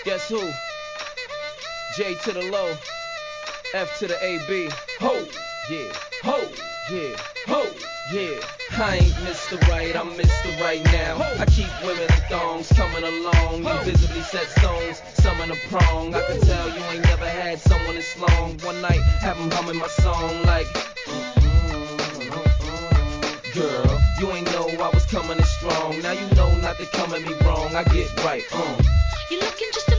Guess who? J to the low, F to the AB. Ho, yeah, ho, yeah, ho, yeah. I ain't Mr. Right, I'm Mr. Right now. I keep women in thongs coming along. You visibly set stones, some in a prong. I can tell you ain't never had someone this long. One night, have them humming my song like, girl, you ain't know I was coming in strong. Now you know not to come at me wrong. I get right, You looking just